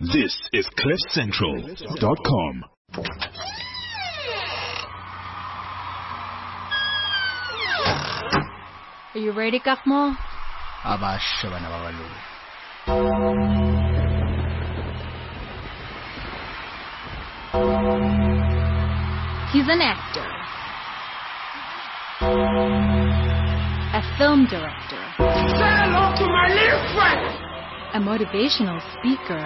This is CliffCentral.com. Are you ready, Kakmo? He's an actor, a film director, Say hello to my little friend. a motivational speaker,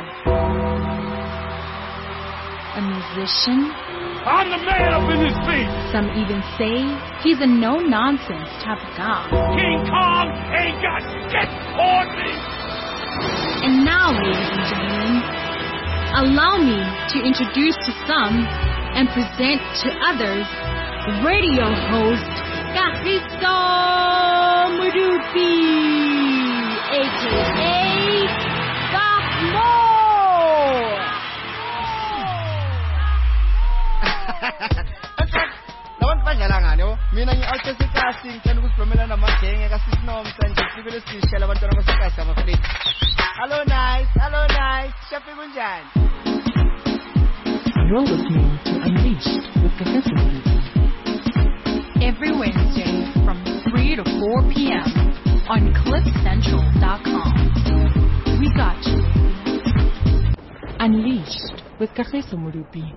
a musician. I'm the man up in this beat. Some even say he's a no-nonsense type of guy. King Kong ain't got shit on me. And now, ladies and gentlemen, allow me to introduce to some and present to others radio host Kagiso Modupi, a.k.a. Kakmo. Lawan panjalangan yo, mina ngi-artistic casting kan ukusiphumela namagenge kasisinom sanje sibile sisha labantwana basekasa bafethu. Hello nice, shafi kunjani? You're listening to Unleashed with Kagiso Modupi. Every Wednesday from 3 to 4 p.m. on CliffCentral.com. We got you. Unleashed with Kagiso Modupi.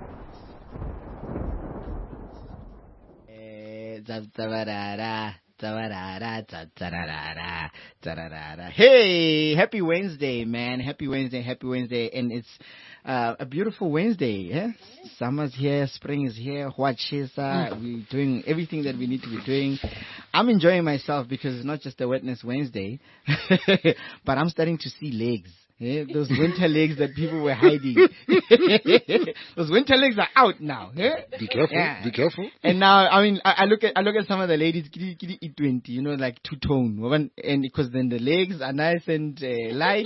Hey, happy Wednesday, man. Happy Wednesday. And it's a beautiful Wednesday. Yeah? Summer's here, spring is here, we're doing everything that we need to be doing. I'm enjoying myself because it's not just a Wetness Wednesday, but I'm starting to see legs. Yeah, those winter legs that people were hiding. Those winter legs are out now. Yeah? Be careful. And now, I mean, I look at some of the ladies, kidi 20, you know, like two-tone. And because then the legs are nice and light.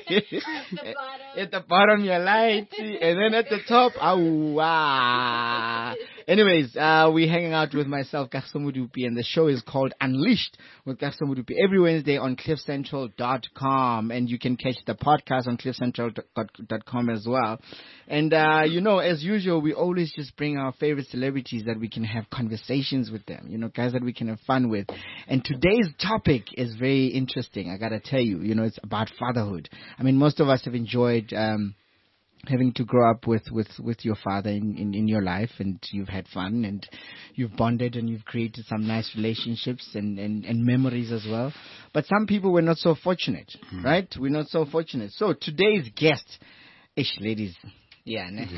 At the bottom, you're light. And then at the top, wow. Anyways, we're hanging out with myself, Kagiso Modupi, and the show is called Unleashed with Kagiso Modupi every Wednesday on CliffCentral.com. And you can catch the podcast on CliffCentral.com as well. And, you know, as usual, we always just bring our favorite celebrities that we can have conversations with them, you know, guys that we can have fun with. And today's topic is very interesting, I gotta tell you. You know, it's about fatherhood. I mean, most of us have enjoyed having to grow up with your father in your life, and you've had fun, and you've bonded, and you've created some nice relationships and memories as well. But some people were not so fortunate, right? We're not so fortunate. So today's guest, ladies, yeah, ne?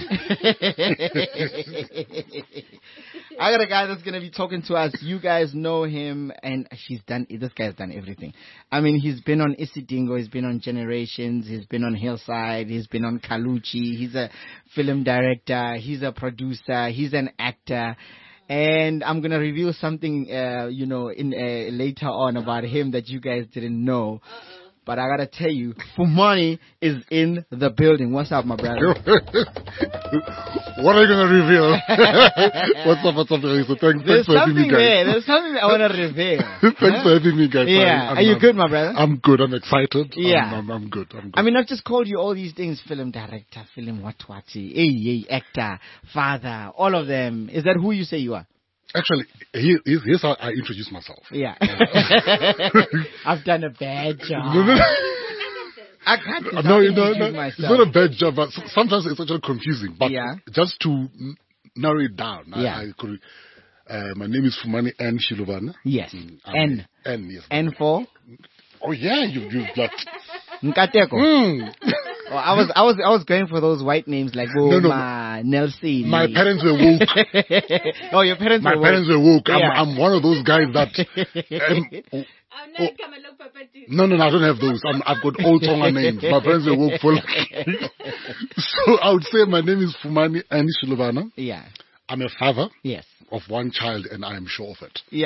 I got a guy that's going to be talking to us. You guys know him, and this guy's done everything. I mean, he's been on Isidingo, he's been on Generations, he's been on Hillside, he's been on Kaluchi, he's a film director, he's a producer, he's an actor. And I'm going to reveal something, you know, in later on about him that you guys didn't know. But I gotta tell you, Fumani is in the building. What's up, my brother? What are you gonna reveal? What's up? So thanks for having me, guys. There's something I wanna reveal. Thanks for having me, guys. Yeah. Are you good, my brother? I'm good. I'm excited. Yeah. I'm good. I mean, I've just called you all these things: film director, film watwati, actor, father, all of them. Is that who you say you are? Actually, here's how I introduce myself. Yeah. I've done a bad job. I can't introduce myself. It's not a bad job, but sometimes it's actually confusing. But yeah. Just to narrow it down, yeah. My name is Fumani N. Shiluvana. Yes. N. Yes. N for? Oh yeah, you've got. Nkateko. Oh, I was going for those white names like Nelson. My parents were woke. Oh, your parents were woke. My parents were woke. Yeah. I'm one of those guys that. No, I don't have those. I've got old Tonga names. My parents were woke for. So I would say my name is Fumani N. Shiluvana. Yeah. I'm a father. Yes. Of one child, and I am sure of it. Yeah.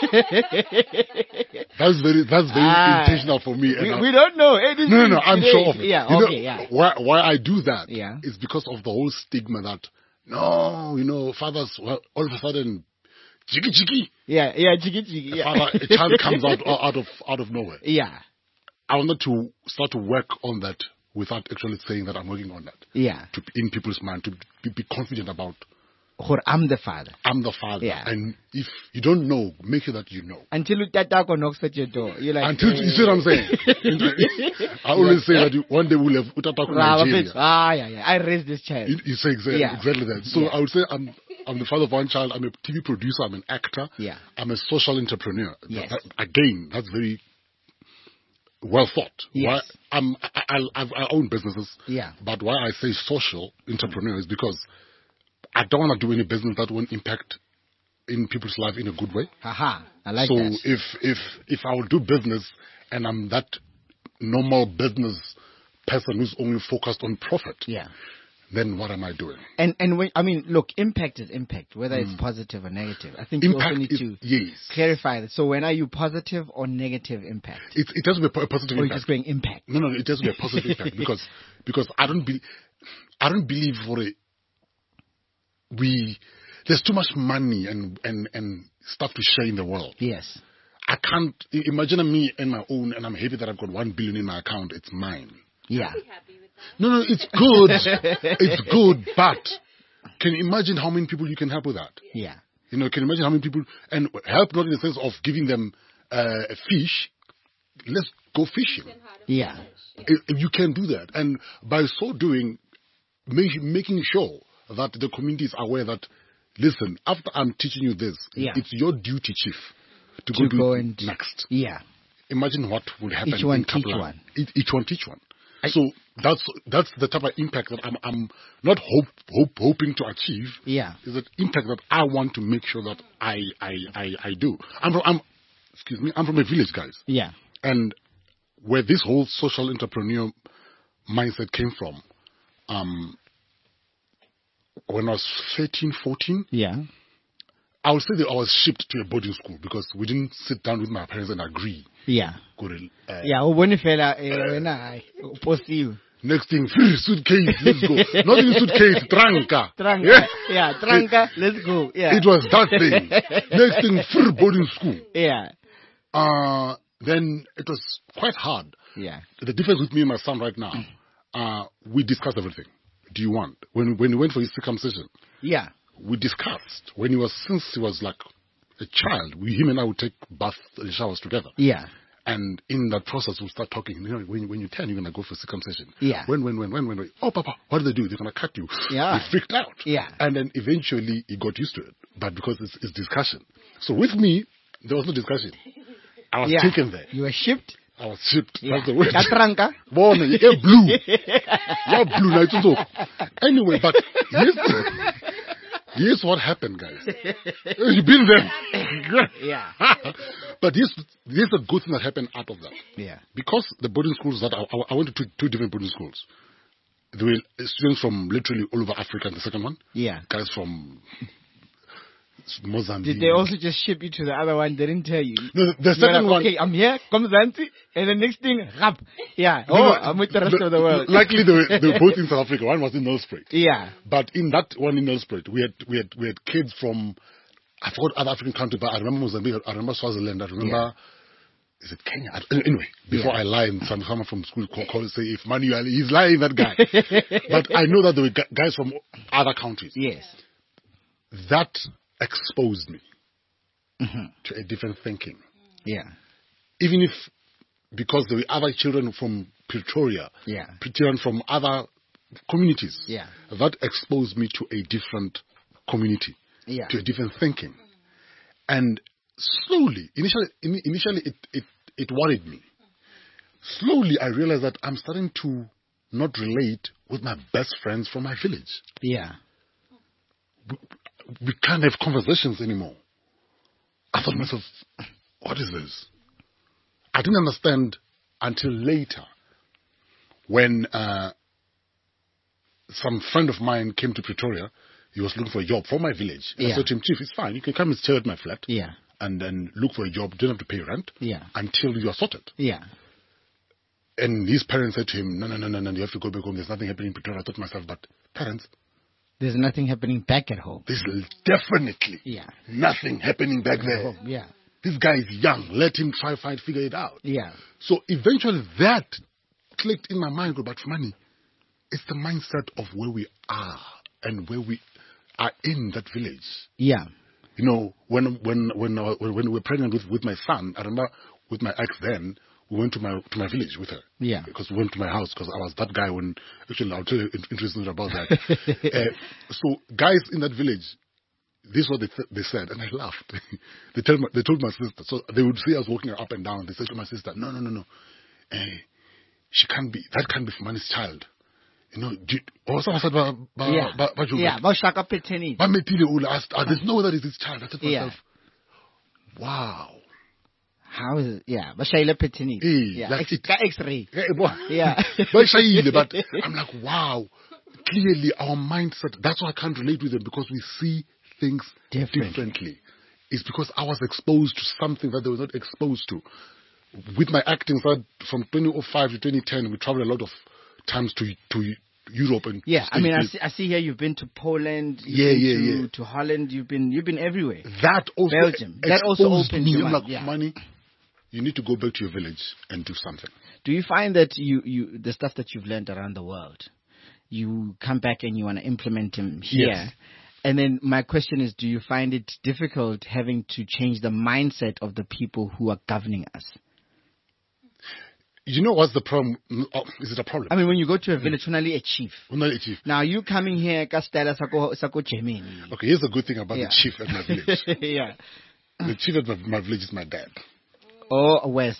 That's very intentional for me. We don't know. No, I'm sure of it. Yeah, you okay, know, why I do that is because of the whole stigma that, no, you know, fathers, well, all of a sudden, jiggy. Yeah, jiggy. Yeah. A child comes out of nowhere. Yeah. I wanted to start to work on that without actually saying that I'm working on that. Yeah. In people's mind, to be confident about, I'm the father. I'm the father. Yeah. And if you don't know, make sure that you know. Until Tatako knocks at your door. You're like, Until, you see what I'm saying? I always say that one day we'll have Utatako Nigeria. Yeah. I raised this child. You say exactly that. So I would say I'm the father of one child. I'm a TV producer. I'm an actor. Yeah. I'm a social entrepreneur. Yes. Again, that's very well thought. Yes. I own businesses. Yeah. But why I say social entrepreneur is because I don't want to do any business that won't impact in people's life in a good way. I like so that. if I will do business and I'm that normal business person who's only focused on profit, then what am I doing? And when, look, impact is impact, whether it's positive or negative. I think impact you also need to yes. clarify that. So when are you positive or negative impact? It has to be a positive or impact. Or just going impact? No, it has to be a positive impact because I don't believe there's too much money and stuff to share in the world. Yes. I can't imagine me and my own, and I'm happy that I've got 1 billion in my account. It's mine. Yeah. No, it's good. It's good, but can you imagine how many people you can help with that? Yeah. Can you imagine how many people, and help not in the sense of giving them a fish. Let's go fishing. Yeah. You can do that, and by so doing, making sure that the community is aware that, listen, after I'm teaching you this, it's your duty, chief, to go and next. Yeah. Imagine what would happen. Each one teach one. Each one teach one. So that's the type of impact that I'm not hoping to achieve. Yeah. Is that impact that I want to make sure that I do. I'm from a village, guys. Yeah. And where this whole social entrepreneur mindset came from, when I was 13, 14, I would say that I was shipped to a boarding school because we didn't sit down with my parents and agree. Yeah. Next thing, suitcase, let's go. Not even suitcase, tranca. Tranca, let's go. Yeah. It was that thing. Next thing, boarding school. Yeah. Then it was quite hard. Yeah. The difference with me and my son right now, we discussed everything. Do you want? When he went for his circumcision, we discussed. Since he was like a child, him and I would take baths and showers together. Yeah. And in that process, we'll start talking. You know, when you turn, you're going to go for circumcision. Yeah. When? Oh, Papa, what do they do? They're going to cut you. Yeah. He freaked out. Yeah. And then eventually he got used to it. But because it's discussion. So with me, there was no discussion. I was taken there. You were shipped? I was shipped. That's the word. Katranka? Born, you're blue. You're blue. Now it's also. Anyway, but here's what happened, guys. You've been there. Yeah. But here's a good thing that happened out of that. Yeah. Because the boarding schools that I went to two different boarding schools. There were students from literally all over Africa in the second one. Yeah. Guys from Mozambique. Did they also just ship you to the other one? They didn't tell you. No, the second one. Okay, I'm here, come Zanti, and the next thing, rap. Yeah. I'm with the rest of the world. Luckily, they were both in South Africa. One was in Nelspruit. Yeah. But in that one in Nelspruit, we had kids from, I forgot other African countries, but I remember Mozambique, I remember Swaziland, I remember. Is it Kenya? Anyway, before I lie, and someone from school call say, if Manuel, he's lying, that guy. But I know that there were guys from other countries. Yes. That exposed me to a different thinking. Yeah. Even if, because there were other children from Pretoria, children from other communities, that exposed me to a different community, to a different thinking. And slowly, initially it worried me. Slowly, I realized that I'm starting to not relate with my best friends from my village. Yeah. We can't have conversations anymore. I thought to myself, what is this? I didn't understand until later when some friend of mine came to Pretoria. He was looking for a job from my village. I said to him, Chief, it's fine. You can come and stay at my flat. Yeah. And then look for a job. You don't have to pay rent. Yeah. Until you are sorted. Yeah. And his parents said to him, no, you have to go back home. There's nothing happening in Pretoria. I thought to myself, but parents, there's nothing happening back at home. There's definitely nothing happening back there. Yeah. This guy is young. Let him figure it out. Yeah. So eventually that clicked in my mind about money. It's the mindset of where we are and where we are in that village. Yeah. You know, when we were pregnant with my son, I remember with my ex then, we went to my village with her. Yeah. Because we went to my house because I was that guy when, actually I'll tell you interesting about that. So guys in that village, this is what they said, and I laughed. they told my sister, so they would see us walking up and down. They said to my sister, no. She can't be, that can't be Fumani's child. You know, or someone said, about Shaka Peteni. There's no way that is his child. I said to myself, wow. How is it? Yeah, but Shaila Petini. Yeah, X-ray. Yeah. But I'm like, wow. Clearly, our mindset, that's why I can't relate with them, because we see things differently. It's because I was exposed to something that they were not exposed to. With my acting, from 2005 to 2010, we traveled a lot of times to Europe and I mean, I see here you've been to Poland, to Holland, you've been everywhere. That also Belgium. That also opened your mind. Money. You need to go back to your village and do something. Do you find that you the stuff that you've learned around the world, you come back and you want to implement them here? Yes. And then my question is, do you find it difficult having to change the mindset of the people who are governing us? You know what's the problem? Is it a problem? I mean, when you go to a village, only a chief. Only a chief. Now, you coming here, Castella Sako Germany. Okay, here's the good thing about the chief at my village. Yeah. The chief at my village is my dad. Oh, Wes.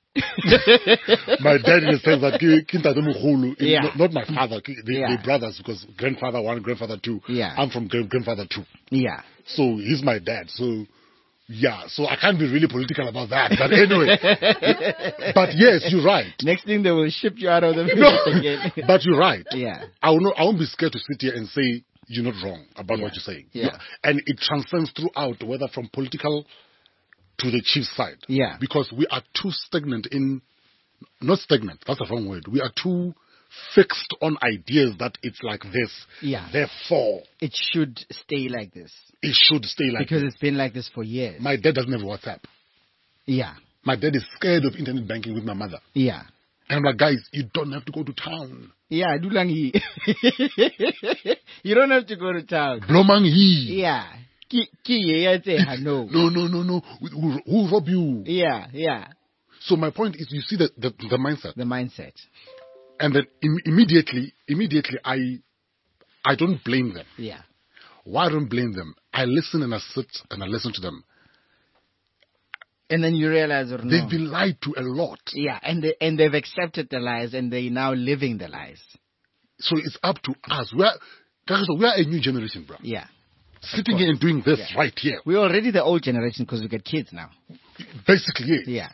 My dad in the sense that not my father, they're brothers, because grandfather 1, grandfather 2. Yeah. I'm from grandfather 2. Yeah. So he's my dad. So yeah, so I can't be really political about that. But anyway, but yes, you're right. Next thing they will ship you out of the village again. But you're right. Yeah. I won't be scared to sit here and say you're not wrong about what you're saying. Yeah. And it transcends throughout, whether from political to the chief side. Yeah. Because we are too stagnant not stagnant, that's the wrong word. We are too fixed on ideas that it's like this. Yeah. Therefore, it should stay like this. It should stay like because this. It's been like this for years. My dad doesn't have WhatsApp. Yeah. My dad is scared of internet banking with my mother. Yeah. And I'm like, guys, you don't have to go to town. Yeah, Dulangi. You don't have to go to town. Blomangi. Yeah. No. No. Who rob you? Yeah. So my point is, you see the mindset. The mindset. And then immediately, I don't blame them. Yeah. Why I don't blame them? I listen and I sit and I listen to them. And then you realize, they've been lied to a lot. Yeah, and they've accepted the lies and they're now living the lies. So it's up to us. We are a new generation, bro. Yeah. Sitting here and doing this right here. We're already the old generation because we got kids now. Basically, yes. Yeah.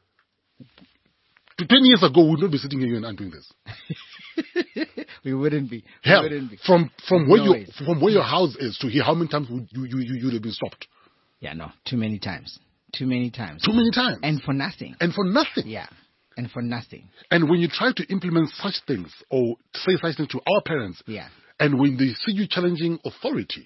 10 years ago, we would not be sitting here and doing this. We wouldn't be. Hell, from where your house is to here, how many times would you have been stopped? Yeah, no, too many times. Too many times. And for nothing. Yeah. And for nothing. And when you try to implement such things or say such things to our parents, and when they see you challenging authority,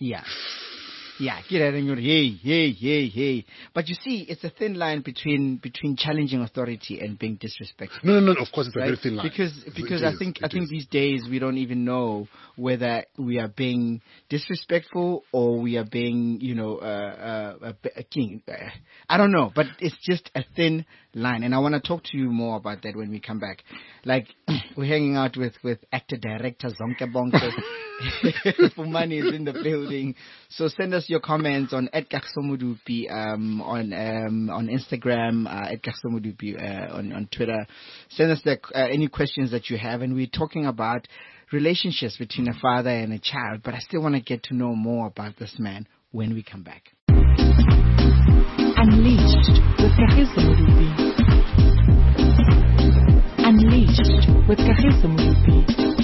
hey. But you see, it's a thin line between challenging authority and being disrespectful. No, of course it's a very thin line. Because I think these days we don't even know whether we are being disrespectful or we are being, a king. I don't know, but it's just a thin line. And I want to talk to you more about that when we come back. Like, we're hanging out with actor director Zonke Bonke. Fumani is in the building. So send us your comments on @Kaksomudupi on Instagram, @Kaksomudupi on Twitter. Send us any questions that you have. And we're talking about relationships between a father and a child. But I still want to get to know more about this man when we come back. Unleashed with Kagiso Modupi. Unleashed with Kagiso Modupi.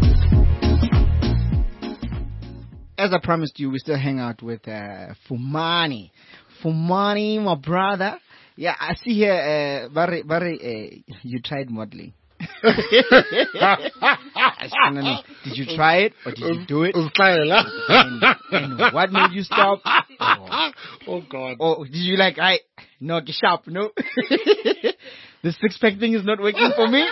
As I promised you, we still hang out with Fumani. Fumani, my brother. Yeah, I see here, you tried modeling. Did you try it or did you do it? And what made you stop? Oh God. Or did you no, get sharp, no? The six-pack thing is not working for me.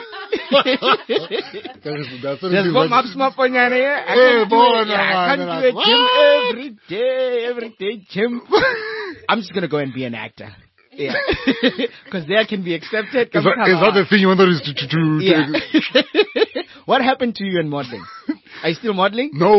There's one up on your hair. I can't do a gym every day, gym. I'm just gonna go and be an actor. Yeah, because there can be accepted. Is that the thing you want to yeah. What happened to you in modeling? Are you still modeling? No.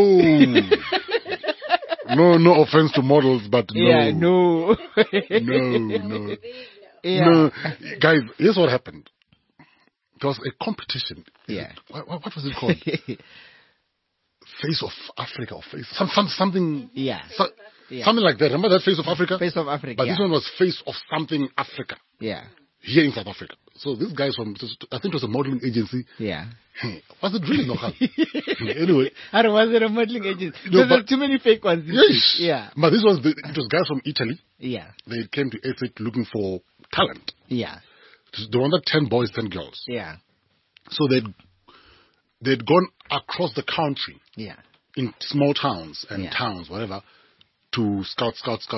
No offense to models, but no. Yeah, no. No. Yeah. No. Guys, here's what happened. There was a competition. Yeah. What was it called? Face of Africa or Face something. Yeah. Something like that. Remember that Face of Africa? Face of Africa. But this one was Face of something Africa. Yeah. Here in South Africa. So this guy's from, I think it was a modeling agency. Yeah. Was it really Nogal? Anyway. How was it a modeling agency? No, there's too many fake ones. Yes. Yeah. But it was guys from Italy. Yeah. They came to SA looking for talent. Yeah. They wanted 10 boys, 10 girls. Yeah. So they'd gone across the country. Yeah. In small towns and towns, whatever, to scout.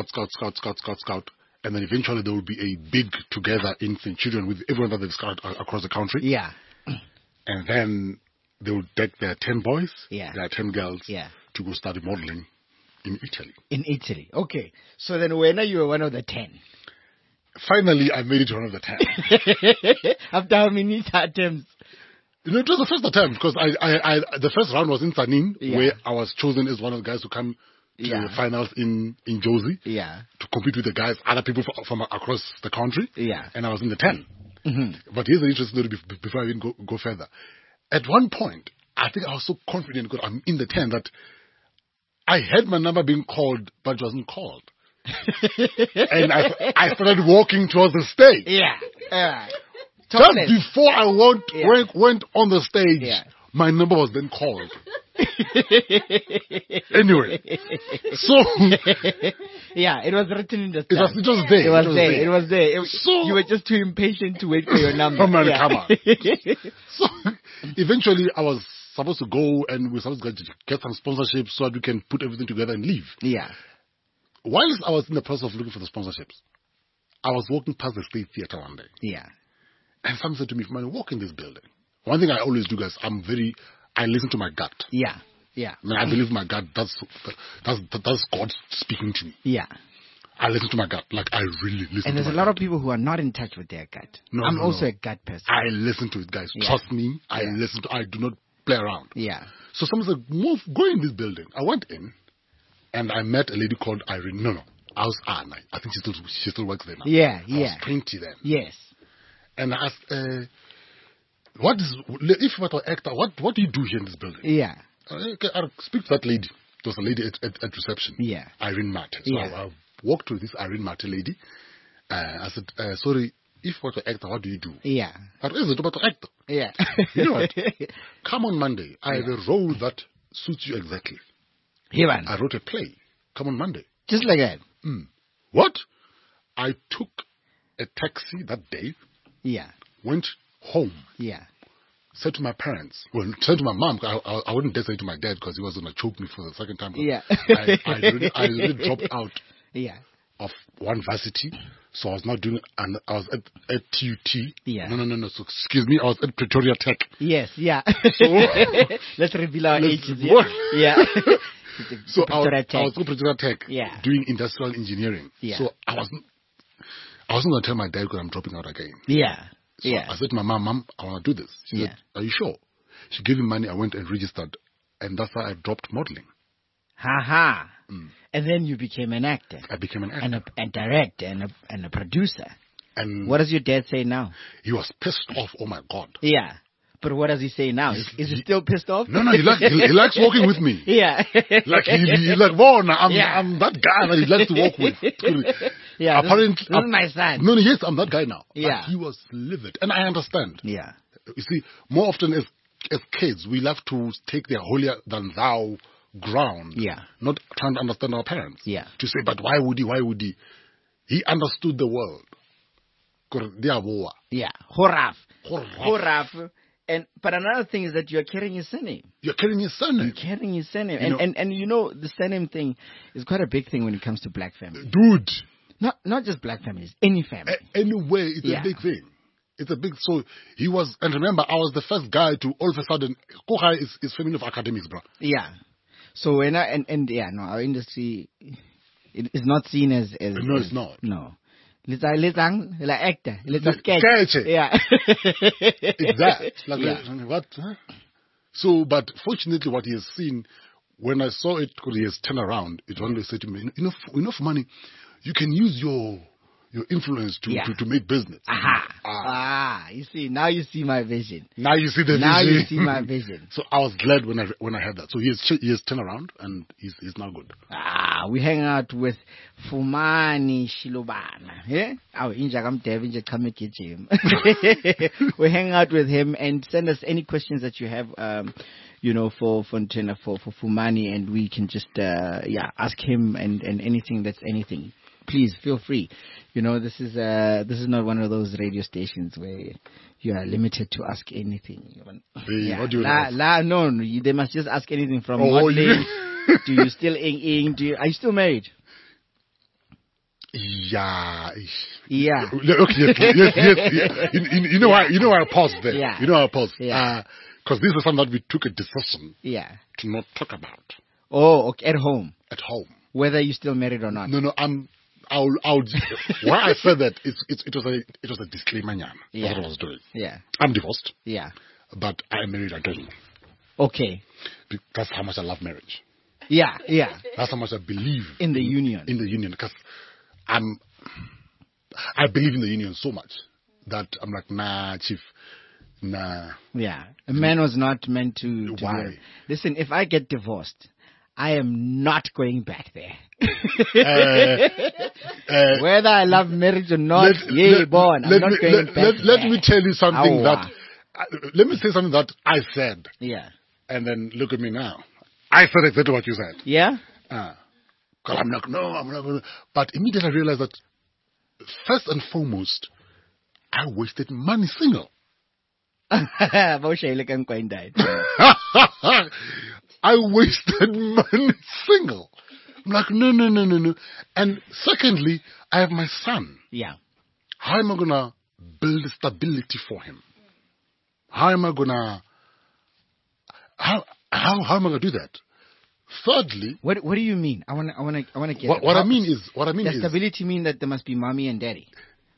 And then eventually there will be a big together in Centurion with everyone that they've scouted across the country. Yeah. And then they will take their 10 boys, their 10 girls, to go study modeling in Italy. In Italy. Okay. So then when you were one of the 10? Finally, I made it to one of the 10. After how many attempts? You know, it was the first attempt because the first round was in Sanin, where I was chosen as one of the guys who come to the finals in Jozi. Yeah. To compete with the guys, other people from across the country. Yeah. And I was in the 10. Mm-hmm. But here's the interesting story before I even go further. At one point, I think I was so confident because I'm in the 10 that I had my number being called, but it wasn't called. And I started walking towards the stage. Yeah. Just before I went on the stage, my number was then called. Anyway, so it was written in the sky. It was there. So you were just too impatient to wait for your number. Come on. So eventually, I was supposed to go and we were supposed to get some sponsorships so that we can put everything together and leave. Yeah. Whilst I was in the process of looking for the sponsorships, I was walking past the State Theatre one day. Yeah. And someone said to me, "Man, walk in this building." One thing I always do, guys, I listen to my gut. Yeah. I mean, I believe my gut. That's God speaking to me. Yeah. I listen to my gut. Like, I really listen to my gut. And there's a lot of people who are not in touch with their gut. I'm also a gut person. I listen to it, guys. Yeah. Trust me. I do not play around. Yeah. So someone said, go in this building. I went in and I met a lady called Irene. No. I was Anna. I think she still works there now. Yeah. I was 20 then. Yes. And I asked, if you were an actor, what do you do here in this building? Yeah. I'll speak to that lady. There was a lady at reception. Yeah. Irene Mate. So I walked to this Irene Mate lady. I said, sorry, if you were an actor, what do you do? Yeah. What is it about an actor? Yeah. You know what? Come on Monday. I have a role that suits you exactly. Here, I wrote a play. Come on Monday. Just like that. What? I took a taxi that day. Yeah. Went home. Yeah. Said to my parents, said to my mom, I wouldn't dare say to my dad because he was going to choke me for the second time. Yeah. I really dropped out of one varsity. So I was not doing, and I was at TUT. Yeah. No. So excuse me, I was at Pretoria Tech. Yes, yeah. So, let's reveal our ages. Yeah. So I was at Pretoria Tech doing industrial engineering. Yeah. So I wasn't going to tell my dad because I'm dropping out again. Yeah. So I said to my mom, I want to do this. She said, are you sure? She gave me money. I went and registered. And that's how I dropped modeling. Ha. And then you became an actor. I became an actor. And director and a producer. And what does your dad say now? He was pissed off. Oh, my God. Yeah. But what does he say now? Is he still pissed off? No, he likes working with me. Yeah. Like, he's like, whoa, I'm that guy that he likes to work with. Yeah, apparently, this is my son. No, yes, I'm that guy now. Yeah. But he was livid. And I understand. Yeah. You see, more often as kids, we love to take their holier than thou ground. Yeah. Not trying to understand our parents. Yeah. To say, but why would he? He understood the world. Yeah. Horaf. But another thing is that you're carrying his surname. You're carrying his surname. And you know, the surname thing is quite a big thing when it comes to black families. Dude. Not just black families, any family. Anyway, it's a big thing. It's a big, so he was, and remember, I was the first guy to all of a sudden, Kogai is family of academics, bro. Yeah. So when our industry, it is not seen as no, it's not. No. Let's actor. Let's sketch. Yeah. It's that. Like, what? Huh? So, but fortunately, what he has seen, when I saw it, because he has turned around, it only said to me, enough money, you can use your influence to make business. You see, now you see my vision. Now you see the vision. Now you see my vision. So I was glad when I heard that. So he has turned around and he's now good. We hang out with Fumani Shilobana. Yeah? We hang out with him and send us any questions that you have, for Fontana, for Fumani, and we can just ask him and anything that's anything. Please feel free. This is not one of those radio stations where you are limited to ask anything. What do you no, they must just ask anything from modeling. Do you still are you still married? Yeah. Okay, yes. You know why I paused there. Yeah. You know why I paused. Yeah. Because this is something that we took a decision. Yeah. To not talk about. Oh, okay. At home. At home. Whether you're still married or not. No. Why I said that it was a disclaimer. Yeah. What I was doing. Yeah. I'm divorced. Yeah. But I am married again. Okay. That's how much I love marriage. Yeah. That's how much I believe in the union. In the union, because I believe in the union so much that I'm like, nah, chief, nah. Yeah, a man was not meant to. Why? Listen, if I get divorced, I am not going back there. Whether I love marriage or not, I'm not going back there. Let me tell you something let me say something that I said. Yeah. And then look at me now. I said exactly what you said. Yeah? Because I'm not going to. But immediately I realized that, first and foremost, I wasted money single. I wasted money single. I'm like, no. And secondly, I have my son. Yeah. How am I going to build stability for him? How am I going to... How am I going to do that? Thirdly, what do you mean? I want to get what I mean is stability mean that there must be mommy and daddy.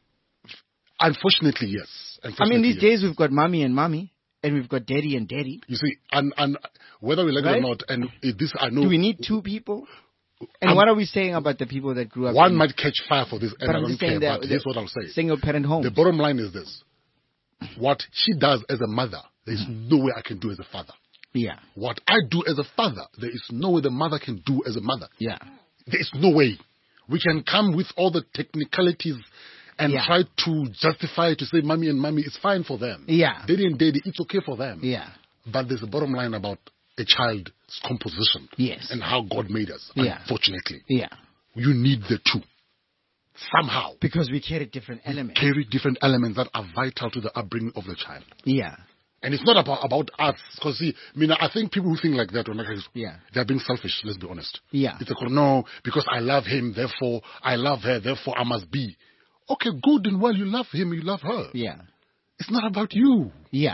Unfortunately, yes. These days we've got mommy and mommy, and we've got daddy and daddy. You see, and whether we like it or not, and this I know. Do we need two people? And what are we saying about the people that grew up? One might catch fire for this, and but I don't care. But here's what I'll say: single parent home. The bottom line is this: what she does as a mother, there is no way I can do as a father. Yeah. What I do as a father, there is no way the mother can do as a mother. Yeah. There is no way. We can come with all the technicalities and try to justify to say mommy and mommy is fine for them. Yeah. Daddy and daddy, it's okay for them. Yeah. But there's a bottom line about a child's composition. Yes. And how God made us. Yeah. Unfortunately. Yeah. You need the two. Somehow. Because we carry different elements. Carry different elements that are vital to the upbringing of the child. Yeah. And it's not about us, because see, I think people who think like that, they're being selfish, let's be honest. Yeah. It's no, because I love him, therefore I love her, therefore I must be. Okay, good and well, you love him, you love her. Yeah. It's not about you. Yeah.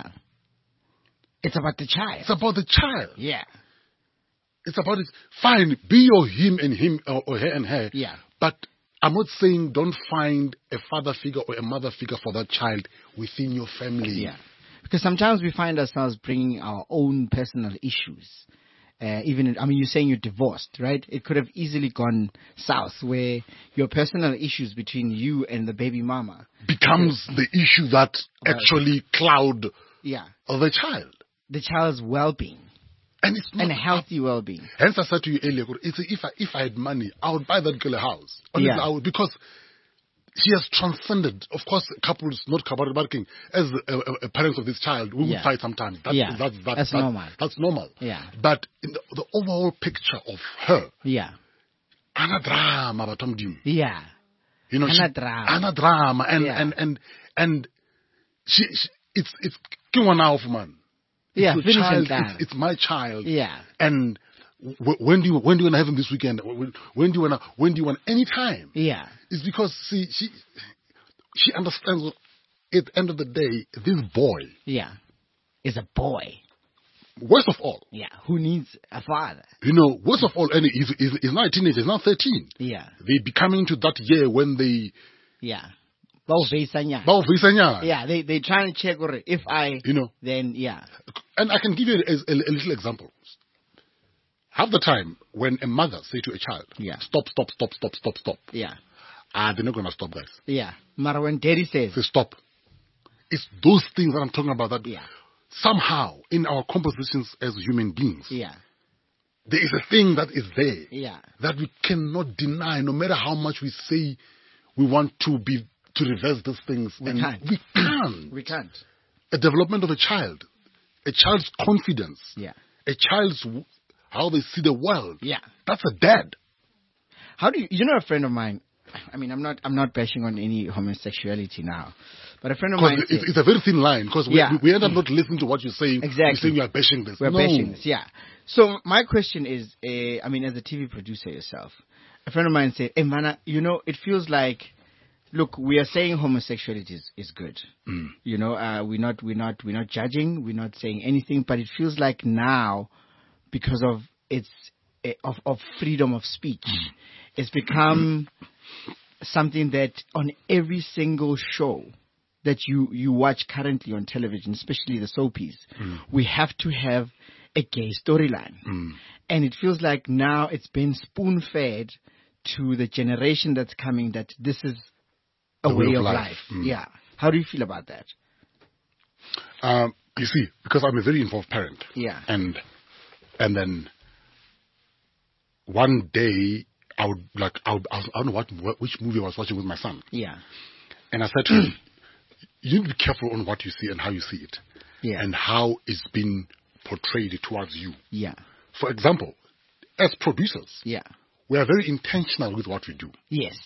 It's about the child. It's about the child. Yeah. It's about it. Fine, be your him and him, or her and her. Yeah. But I'm not saying don't find a father figure or a mother figure for that child within your family. Yeah. Because sometimes we find ourselves bringing our own personal issues. You're saying you're divorced, right? It could have easily gone south where your personal issues between you and the baby mama becomes the issue that actually cloud the child. The child's well-being. And it's not and healthy well-being. Hence I said to you earlier, if I had money, I would buy that girl a house. Honestly, I would, because she has transcended. Of course, couples, not couple working, as a parents of this child, we would fight sometimes. That's normal. That's normal. Yeah. But in the overall picture of her, anadrama batomdim. Yeah. Anadrama, and she it's kiwana of man. Yeah, it's my child. Yeah. And when do you want to have him this weekend? When do you want any time? Yeah. It's because she understands at the end of the day, this boy. Yeah. Is a boy. Worst of all. Yeah. Who needs a father? Worst of all, and he's not a teenager, he's not 13. Yeah. They be coming to that year when they. Yeah. Yeah, they trying to check if I, then yeah. And I can give you a little example. Half the time, when a mother say to a child, stop. Yeah. They're not going to stop, guys. Yeah. But when daddy says, stop. It's those things that I'm talking about that somehow in our compositions as human beings, there is a thing that is there that we cannot deny, no matter how much we say we want to reverse these things. We can't. We can't. A development of a child's confidence, a child's how they see the world. Yeah, that's a dad. How do you? A friend of mine. I mean, I'm not bashing on any homosexuality now, but a friend of mine. It's a very thin line because we end up not listening to what you're saying. Exactly. You're saying you are bashing this. We're bashing this. Yeah. So my question is, I mean, as a TV producer yourself, a friend of mine said, "Hey, Mana, it feels like." Look, we are saying homosexuality is good. We're not judging. We're not saying anything. But it feels like now, because of of freedom of speech, it's become something that on every single show that you watch currently on television, especially the soapies, we have to have a gay storyline, and it feels like now it's been spoon-fed to the generation that's coming that this is a way of life. Yeah. How do you feel about that? You see, because I'm a very involved parent. Yeah. And then one day I don't know which movie I was watching with my son. Yeah. And I said to him, you need to be careful on what you see and how you see it. Yeah. And how it's been portrayed towards you. Yeah. For example, as producers. Yeah. We are very intentional with what we do. Yes.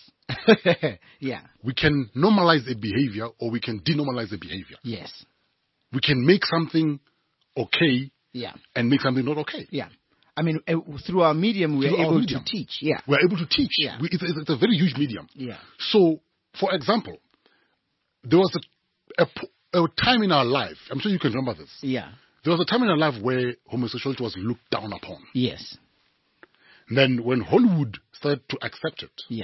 Yeah. We can normalize a behavior or we can denormalize a behavior. Yes. We can make something okay and make something not okay. Yeah. I mean, through our medium, we're able to teach. Yeah. We're able to teach. Yeah. It's a very huge medium. Yeah. So, for example, there was a time in our life, I'm sure you can remember this. Yeah. There was a time in our life where homosexuality was looked down upon. Yes. And then when Hollywood started to accept it,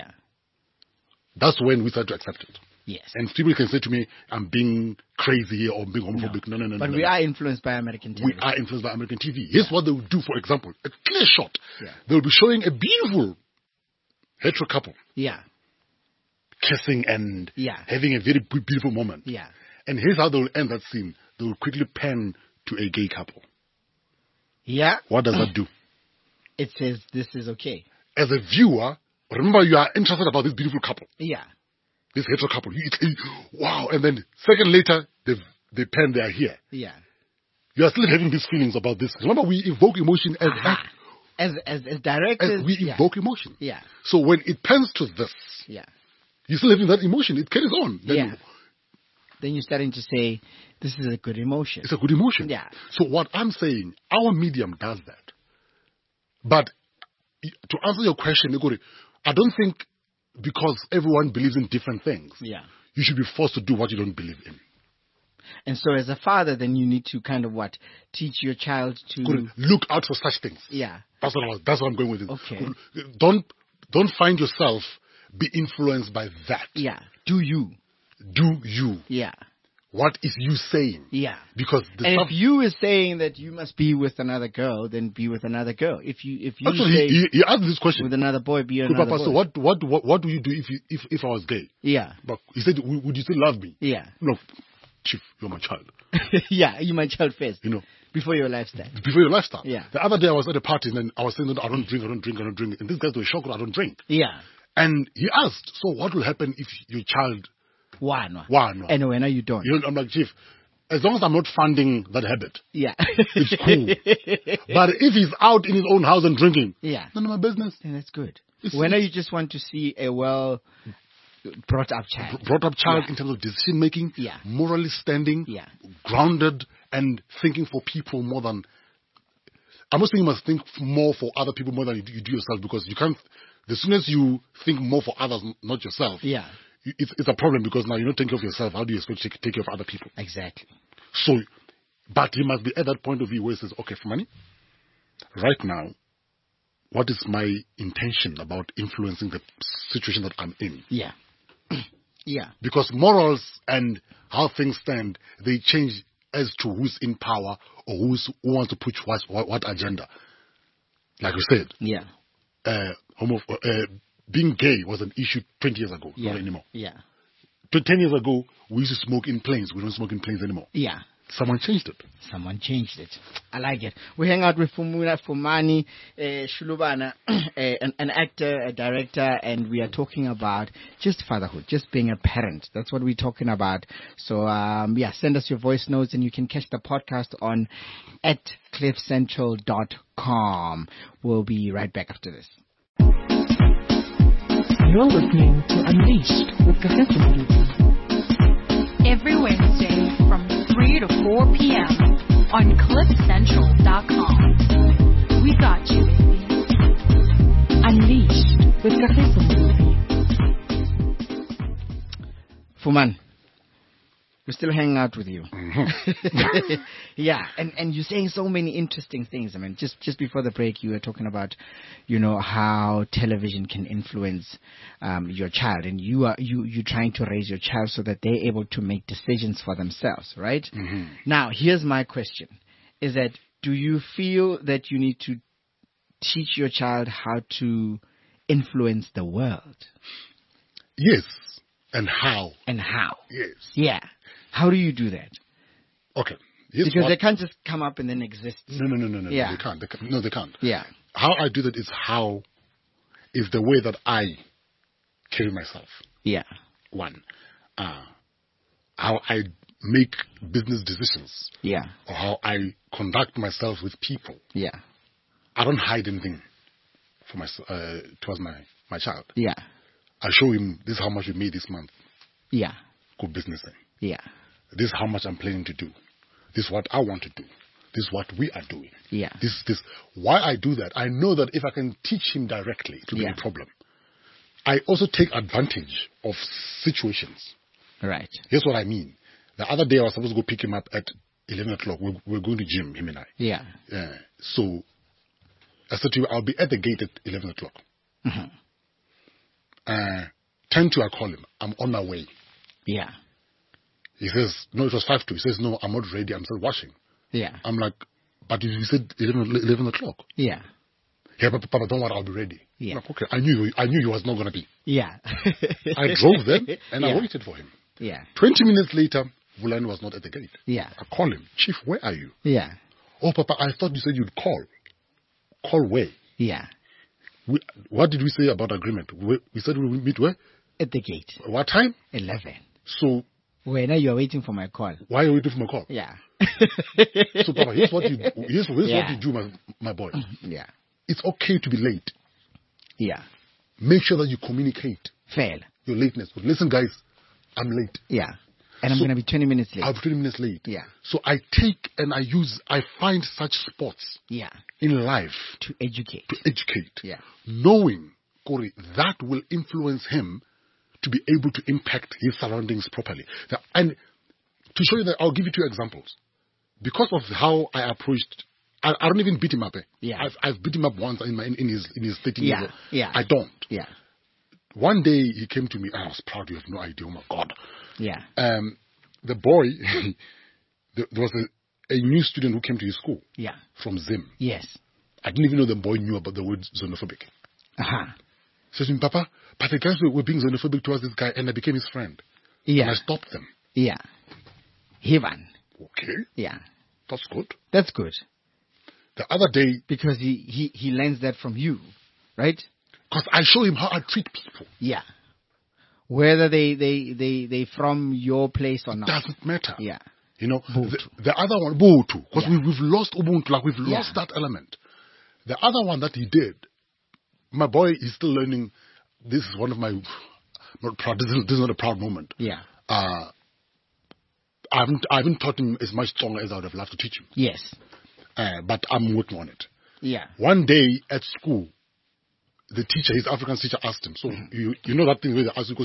that's when we started to accept it. Yes. And people can say to me, I'm being crazy here or being homophobic. No. But we are influenced by American TV. We are influenced by American TV. Here's what they would do, for example. A clear shot. Yeah. They will be showing a beautiful hetero couple. Yeah. Kissing and having a very beautiful moment. Yeah. And here's how they will end that scene. They will quickly pan to a gay couple. Yeah. What does that do? It says this is okay. As a viewer, remember you are interested about this beautiful couple. Yeah. This hetero couple. Wow. And then second later, they pan, they are here. Yeah. You are still having these feelings about this. Remember, we evoke emotion as directors. We evoke emotion. Yeah. So when it pans to this, you're still having that emotion. It carries on. Then you're starting to say, this is a good emotion. It's a good emotion. Yeah. So what I'm saying, our medium does that. But to answer your question, I don't think because everyone believes in different things, you should be forced to do what you don't believe in. And so as a father, then you need to kind of teach your child to look out for such things. Yeah. That's what I'm going with it. Okay. Don't find yourself be influenced by that. Yeah. Do you. Yeah. What is you saying? Yeah. Because if you is saying that you must be with another girl, then be with another girl. If you actually he asked this question with another boy, be another boy. So what do you do if I was gay? Yeah. But he said, would you still love me? Yeah. No, Chief, you're my child. Yeah, you're my child first. Before your lifestyle. Before your lifestyle. Yeah. The other day I was at a party and then I was saying that I don't drink. And these guys were shocked that I don't drink. Yeah. And he asked, so what will happen if your child one. And when you don't. I'm like, Chief, as long as I'm not funding that habit, it's cool. But if he's out in his own house and drinking, none of my business. Then that's good. When you just want to see a well brought up child in terms of decision making, morally standing, grounded, and thinking for people more than. I'm not saying you must think more for other people more than you do yourself, because you can't. As soon as you think more for others, not yourself, it's a problem because now you're not taking care of yourself. How do you expect to take care of other people? Exactly. So, but he must be at that point of view where he says, okay, for money, right now, what is my intention about influencing the situation that I'm in? Yeah. Yeah. Because morals and how things stand, they change as to who's in power or who wants to push what agenda. Like we said. Yeah. Being gay was an issue 20 years ago, not anymore. Yeah. 10 years ago, we used to smoke in planes. We don't smoke in planes anymore. Yeah. Someone changed it. Someone changed it. I like it. We hang out with Fumani Shulubana, an actor, a director, and we are talking about just fatherhood, just being a parent. That's what we're talking about. So, send us your voice notes and you can catch the podcast on @cliffcentral.com. We'll be right back after this. You're listening to Unleashed with Kaheso Moruti. Every Wednesday from 3 to 4 p.m. on CliffCentral.com. We got you, baby. Unleashed with Kaheso Moruti. Fuman, we're still hanging out with you. Mm-hmm. Yeah, and you're saying so many interesting things. I mean, just before the break, you were talking about, how television can influence your child, and you're trying to raise your child so that they're able to make decisions for themselves, right? Mm-hmm. Now, here's my question: is that do you feel that you need to teach your child how to influence the world? Yes, and how? Yes. Yeah. How do you do that? Okay. Because they can't just come up and then exist. No. Yeah. They can't. No, they can't. Yeah. How I do that is the way that I carry myself. Yeah. One. How I make business decisions. Yeah. Or how I conduct myself with people. Yeah. I don't hide anything for towards my child. Yeah. I show him this is how much we made this month. Yeah. Good business thing. Yeah. This is how much I'm planning to do. This is what I want to do. This is what we are doing. Yeah. This. Why I do that, I know that if I can teach him directly, it will be a problem. I also take advantage of situations. Right. Here's what I mean. The other day I was supposed to go pick him up at 11 o'clock. We're going to gym, him and I. Yeah. So I said to you, I'll be at the gate at 11 o'clock. Mm-hmm. 10 to I call him. I'm on my way. Yeah. He says, no, it was 5 to. He says, no, I'm not ready. I'm still washing. Yeah. I'm like, but you said 11 o'clock. Yeah. Yeah, but Papa, don't worry, I'll be ready. Yeah. I'm like, okay, I knew he was not going to be. Yeah. I drove there and I waited for him. Yeah. 20 minutes later, Vulani was not at the gate. Yeah. I call him, Chief, where are you? Yeah. Oh, Papa, I thought you said you'd call. Call where? Yeah. What did we say about agreement? We said we would meet where? At the gate. What time? 11. So. Now you're waiting for my call. Why are you waiting for my call? Yeah. So, Papa, here's what you do, my boy. Yeah. It's okay to be late. Yeah. Make sure that you communicate. Fair. Your lateness. But listen, guys, I'm late. Yeah. And I'm going to be 20 minutes late. I'll be 20 minutes late. Yeah. So I take and I find such spots. Yeah. In life. To educate. Yeah. Knowing, Corey, that will influence him to be able to impact his surroundings properly. And to show you that, I'll give you 2 examples. Because of how I approached, I don't even beat him up. Yeah. I've beat him up once in his 13 years old. Yeah. I don't. Yeah. One day he came to me, and I was proud. You have no idea. Oh my God. Yeah. The boy, there was a new student who came to his school. Yeah. From Zim. Yes. I didn't even know the boy knew about the word xenophobic. He says to me, Papa, but the guys were being xenophobic towards this guy, and I became his friend. Yeah. And I stopped them. Yeah. Hevan. Okay. Yeah. That's good. That's good. The other day. Because he learns that from you, right? Because I show him how I treat people. Yeah. Whether they from your place or not. Doesn't matter. Yeah. You know, the other one, Ubuntu, because we've lost Ubuntu, like we've lost that element. The other one that he did, my boy is still learning. This is one of my, not proud, this is not a proud moment. Yeah. I haven't taught him as much song as I would have loved to teach him. Yes. But I'm working on it. Yeah. One day at school, the teacher, his African teacher, asked him, so you know that thing where they ask you,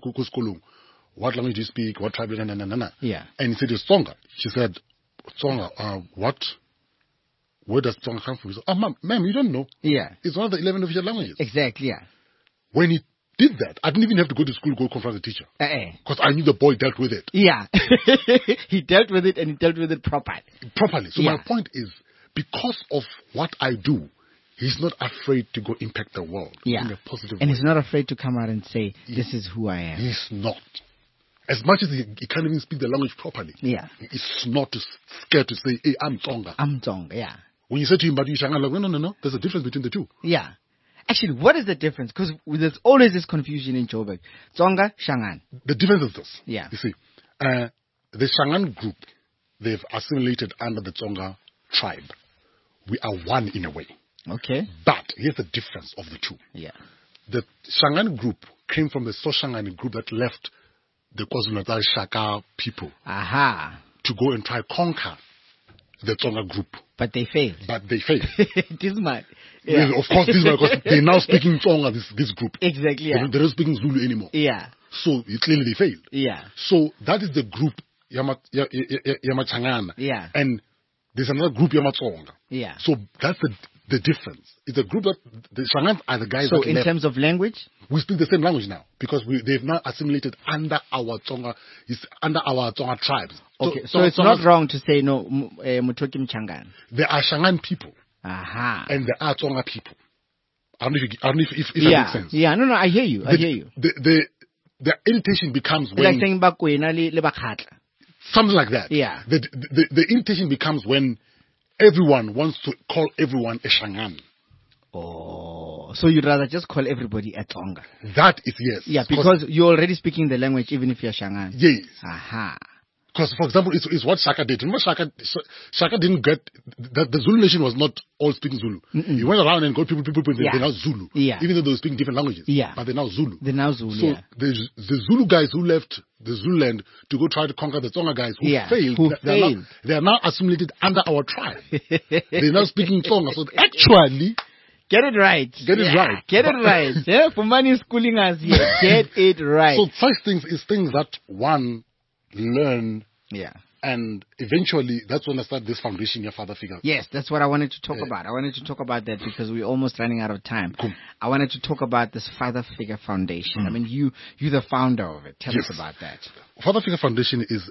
what language do you speak, what tribe, Yeah. And he said, it's Tsonga. She said, Tsonga, what? Where does Tsonga come from? He said, ma'am, you don't know. Yeah. It's one of the 11 official languages. Exactly, yeah. When he did that, I didn't even have to go to school, go confront the teacher. Because I knew the boy dealt with it. Yeah. He dealt with it, and he dealt with it properly. So my point is, because of what I do, he's not afraid to go impact the world in a positive way. And he's not afraid to come out and say, this is who I am. He's not. As much as he can't even speak the language properly. Yeah. He's not scared to say, hey, I'm Tsonga. I'm Tsonga, yeah. When you say to him, but you Shangan, like, no. There's a difference between the two. Yeah. Actually, what is the difference? Because there's always this confusion in Joburg. Tsonga, Shangan. The difference is this. Yeah. You see, the Shangan group, they've assimilated under the Tsonga tribe. We are one in a way. Okay. But here's the difference of the two. Yeah. The Shangan group came from the Soshangan group that left the KwaZulu-Natal Shaka people to go and try conquer the Tsonga group. But they failed. Dismal. Yeah. Of course, dismal, because they're now speaking Tsonga, this group. Exactly, yeah. They're not speaking Zulu anymore. Yeah. So clearly they failed. Yeah. So that is the group Yamachangana. Yeah. And there's another group Yamatsonga. Yeah. So that's the difference. It's a group that the Shangan are the guys. So that in terms of language, we speak the same language now because they've now assimilated under our Tsonga tribes. Okay. So it's not wrong to say no. Mutoki Mchangan. There are Shangan people. And there are Tsonga people. I don't know if that makes sense. Yeah. No. I hear you. The irritation becomes when, like saying something like that. Yeah. The irritation becomes when everyone wants to call everyone a Shangan. Oh, so you'd rather just call everybody a Tsonga? That is yes. Yeah, because you're already speaking the language even if you're Shangan. Yes. Because, for example, it's what Shaka did. Remember, Shaka didn't get that the Zulu nation was not all speaking Zulu. He went around and got people, they're now Zulu. Yeah. Even though they were speaking different languages. Yeah. But they're now Zulu. So the Zulu guys who left the Zululand to go try to conquer the Tsonga guys who failed, they are now assimilated under our tribe. They're now speaking Tsonga. So actually, get it right. Get it right. Yeah, for money schooling us here. Get it right. So such things is things that one learn. Yeah. And eventually, that's when I start this foundation, your father figure. Yes, that's what I wanted to talk about. I wanted to talk about that because we're almost running out of time. Cool. I wanted to talk about this Father Figure Foundation. I mean, you're the founder of it. Tell us about that. Father Figure Foundation is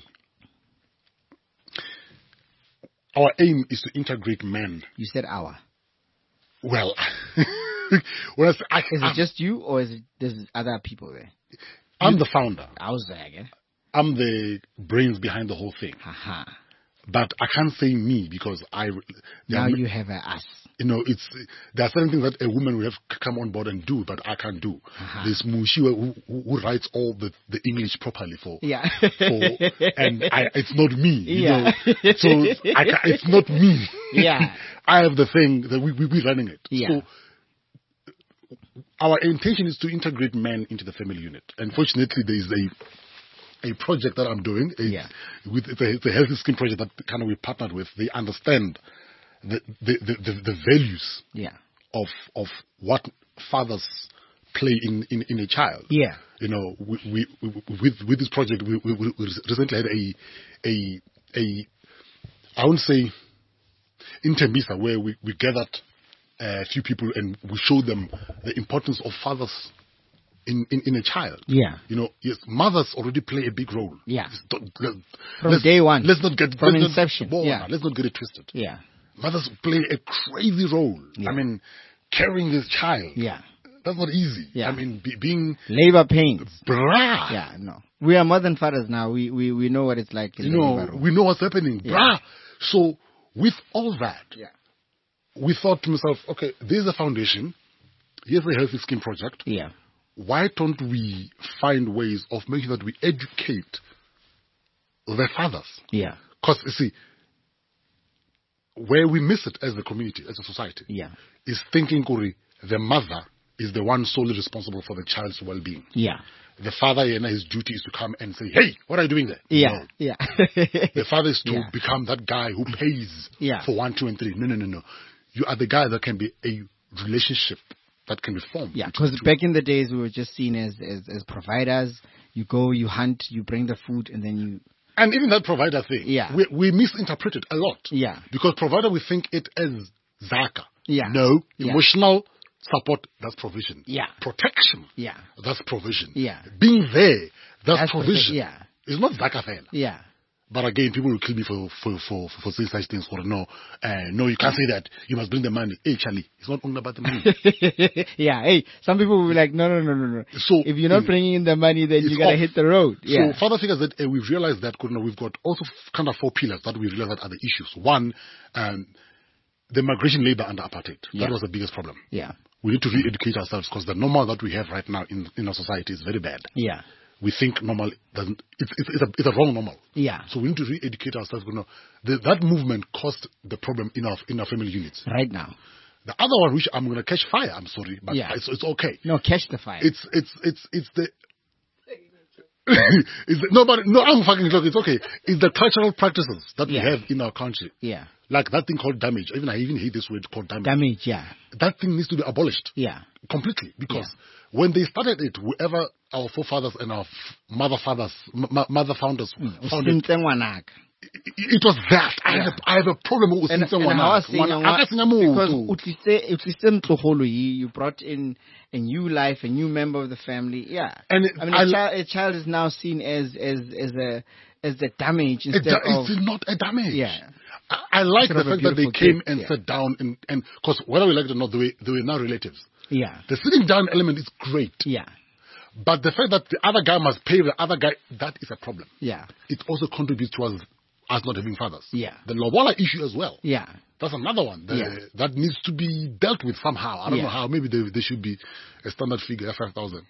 our aim is to integrate men. You said our. Well, is it just you or is it there's other people there? I'm the founder. I was there again. I'm the brains behind the whole thing. But I can't say me because now you have an us. You know, there are certain things that a woman will have to come on board and do, but I can't do. There's Mushiwa who writes all the English properly for. Yeah. And it's not me. You know? So it's not me. Yeah. I have the thing that we're running it. Yeah. So our intention is to integrate men into the family unit. And fortunately, there is a project that I'm doing. It's a healthy scheme project that kind of we partnered with. They understand the values of what fathers play in a child. Yeah. You know, we with this project we recently had I won't say in Tembisa where we gathered a few people and we showed them the importance of fathers in a child. Yeah. You know, yes, mothers already play a big role. Yeah. From day one. Let's not get from inception. Let's not get it twisted. Yeah. Mothers play a crazy role. Yeah. I mean, carrying this child. Yeah. That's not easy. Yeah. I mean, being labor pains. Brah. Yeah, no. We are more than fathers now. We know what it's like. We know what's happening. Yeah. Brah. So with all that, we thought to myself, okay, there's a foundation. Here's a healthy skin project. Yeah. Why don't we find ways of making that we educate their fathers? Yeah. Because, you see, where we miss it as a community, as a society, is thinking, Kuri, the mother is the one solely responsible for the child's well-being. Yeah. The father, his duty is to come and say, hey, what are you doing there? Yeah. No. Yeah. The father is to become that guy who pays for 1, 2, and 3. No. You are the guy that can be a relationship that can be formed. Yeah, because back in the days we were just seen as providers. You go, you hunt, you bring the food, and then you. And even that provider thing, we misinterpret it a lot. Yeah. Because provider, we think it as Zaka. Yeah. No, emotional support, that's provision. Yeah. Protection. Yeah. That's provision. Yeah. Being there, that's provision. Yeah. It's not Zaka fair. Yeah. But again, people will kill me for saying such things. Or no, you can't say that. You must bring the money. Hey, Charlie, it's not only about the money. Yeah, hey, some people will be like, no. So if you're not bringing in the money, then you gotta hit the road. Yeah. So father figures that we've realized that we've got also kind of 4 pillars that we realize that are the issues. One, the migration labor under apartheid. That was the biggest problem. Yeah. We need to re-educate ourselves because the normal that we have right now in our society is very bad. Yeah. We think normal doesn't. It's a wrong normal. Yeah. So we need to re-educate ourselves. That movement caused the problem in our family units. Right now. The other one, which I'm going to catch fire. I'm sorry, but it's okay. No, catch the fire. It's the. I'm fucking joking. It's okay. It's the cultural practices that we have in our country. Yeah. Like that thing called damage. I even hate this word called damage. Damage, yeah. That thing needs to be abolished. Yeah. Completely. Because when they started it, whoever our forefathers and our mother founders founded, it was that. I have a problem with because you brought in a new life, a new member of the family. Yeah. And a child is now seen as the damage instead of... It's not a damage. Yeah. I like the fact that they came and sat down and because whether we like it or not, they were now relatives. Yeah. The sitting down element is great. Yeah. But the fact that the other guy must pay the other guy, that is a problem. Yeah. It also contributes to us not having fathers. Yeah. The Lobola issue as well. Yeah. That's another one that needs to be dealt with somehow. I don't know how. Maybe there should be a standard figure, 5,000.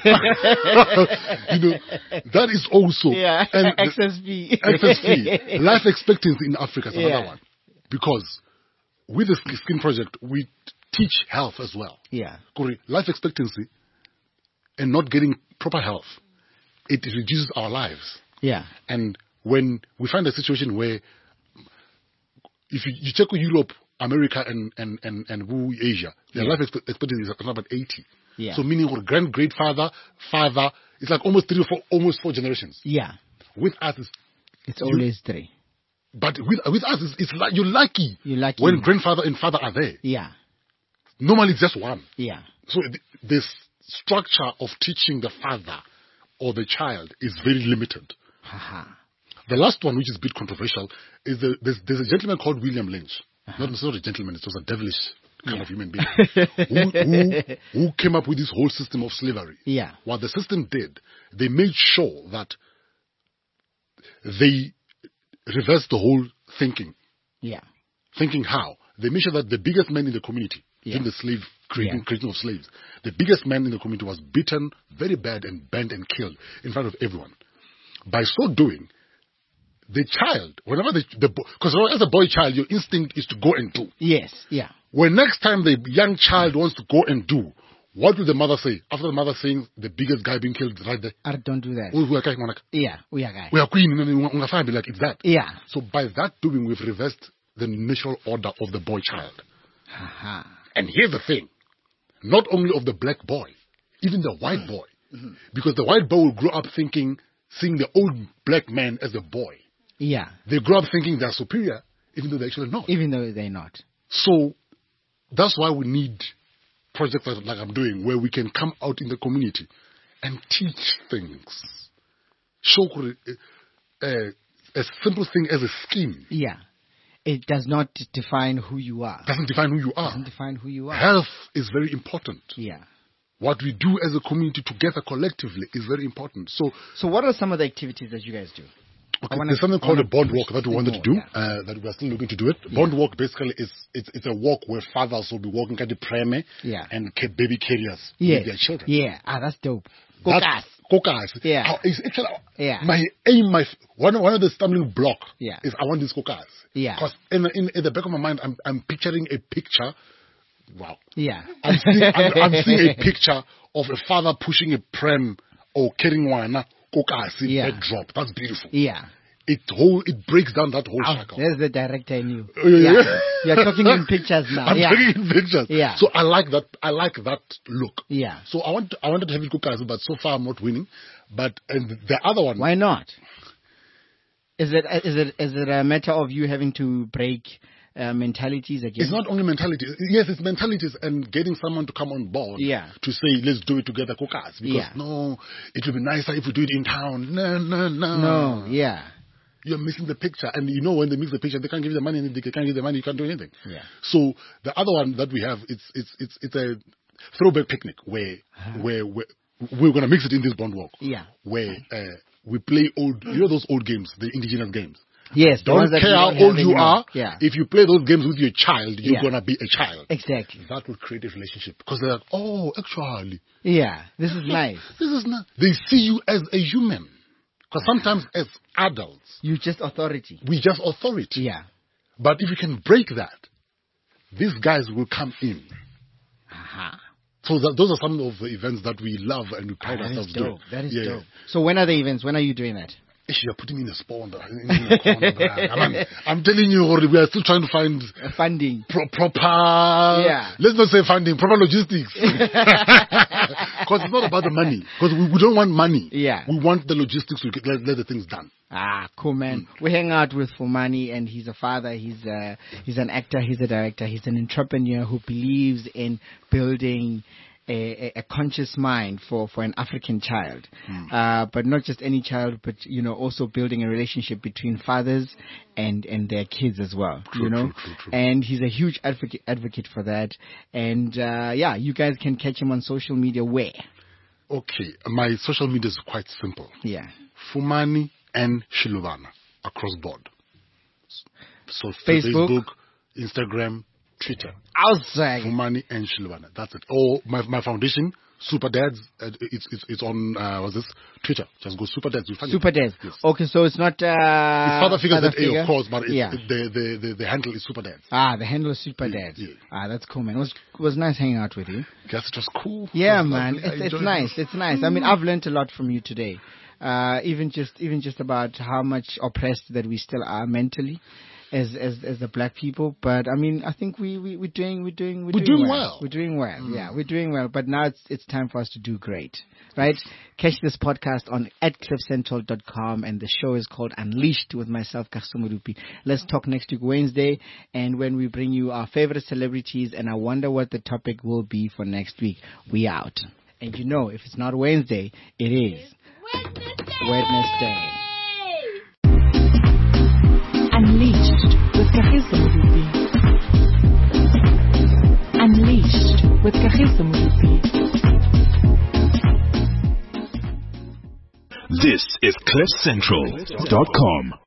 That is also and XSP. XSP. Life expectancy in Africa is another one. Because with the Skin Project, we teach health as well. Yeah. Life expectancy and not getting proper health, it reduces our lives. Yeah. And when we find a situation where if you check with Europe, America, and Asia, their life expectancy is about 80. Yeah. So meaning our great-grandfather, father, it's like almost 4 generations. Yeah. With us, it's always 3. But with us, it's like you're lucky. You're lucky when grandfather and father are there. Yeah. Normally it's just 1. Yeah. So this structure of teaching the father or the child is very limited. The last one, which is a bit controversial, is there's a gentleman called William Lynch. Not a gentleman, it was a devilish kind of human being who came up with this whole system of slavery. Yeah. What the system did, they made sure that they reversed the whole thinking. Yeah. Thinking how? They made sure that the biggest man in the community, in the slave creating of slaves, the biggest man in the community was beaten very bad and burned and killed in front of everyone. By so doing, the child, whenever because as a boy child, your instinct is to go and do. Yes, yeah. When next time the young child wants to go and do, what will the mother say? After the mother saying the biggest guy being killed right there. Don't do that. Yeah, we are guy. We are queen, like it's that. Yeah. So by that doing, we've reversed the natural order of the boy child. And here's the thing. Not only of the black boy, even the white boy. Because the white boy will grow up seeing the old black man as a boy. Yeah. They grow up thinking they're superior, even though they're actually not. Even though they're not. So that's why we need projects like I'm doing, where we can come out in the community and teach things. Show a simple thing as a scheme. Yeah. It does not define who you are. Doesn't define who you are. Doesn't define who you are. Health is very important. Yeah. What we do as a community together collectively is very important. So what are some of the activities that you guys do? Okay, there's something called a bond walk that we wanted to do, that we are still looking to do it. Bond walk basically it's a walk where fathers will be walking at the preme and baby carriers with their children. Yeah, that's dope. Kokas. Yeah. My aim, one of the stumbling block is I want these kokas. Yeah. Because in the back of my mind, I'm picturing a picture. Wow. Yeah. I'm seeing a picture of a father pushing a pram or carrying one. Backdrop. That's beautiful. Yeah. it breaks down that whole shackle. There's the director in you. Yeah. You're talking in pictures now. I'm talking in pictures. Yeah. So I like that look. Yeah. So I wanted to have it Kukazi, but so far I'm not winning. But and the other one. Why not? Is it a matter of you having to break mentalities again? It's not only mentalities. Yes, it's mentalities and getting someone to come on board. Yeah. To say let's do it together, Kukazi. Because no, it would be nicer if we do it in town. No. Yeah. You're missing the picture, and you know when they mix the picture, they can't give you the money, and if they can't give you the money, you can't do anything. Yeah. So the other one that we have, it's a throwback picnic where we're gonna mix it in this bond walk. Yeah. Where we play those old games, the indigenous games. Yes. Don't care how old you are. Yeah. If you play those games with your child, you're gonna be a child. Exactly. That will create a relationship because they're like, oh, actually. Yeah. This is nice. This is not. They see you as a human. Because sometimes as adults, you just authority. We just authority. Yeah. But if you can break that, these guys will come in. So those are some of the events that we love and we pride ourselves doing. That is dope. So when are the events? When are you doing that? You're putting me in a spawn. I'm telling you, we are still trying to find funding. Proper. Yeah. Let's not say funding. Proper logistics. Because it's not about the money. Because we don't want money. Yeah. We want the logistics to let the things done. Cool, man. We hang out with Fumani, and he's a father. He's an actor. He's a director. He's an entrepreneur who believes in building a conscious mind for an African child, but not just any child, but also building a relationship between fathers and their kids as well. True. And he's a huge advocate for that. And you guys can catch him on social media. Where? Okay, my social media is quite simple. Yeah, Fumani and Shiluvana across board. So Facebook, Instagram, Twitter. Outside. Fumani and Shiluvana. That's it. Oh, my foundation, Super Dads. It's on Twitter. Just go Super Dads. Super Dads. Yes. Okay, so it's not. It's Father Figures, of course, but the handle is Super Dads. The handle is Super Dads. Yeah. That's cool, man. It was nice hanging out with you. Guess it was cool. Yeah, man. It's nice. It's nice. I mean, I've learned a lot from you today. Even just about how much oppressed that we still are mentally. As the black people, but I mean, I think we're doing well. We're doing well. Yeah, we're doing well. But now it's time for us to do great, right? Catch this podcast on @cliffcentral.com, and the show is called Unleashed with myself, Kasumurupi. Let's talk next week Wednesday, and when we bring you our favorite celebrities, and I wonder what the topic will be for next week. We out, and if it's not Wednesday, it is Wednesday. Unleashed with Kagiso Moruti. Unleashed with Kagiso Moruti. This is CliffCentral.com.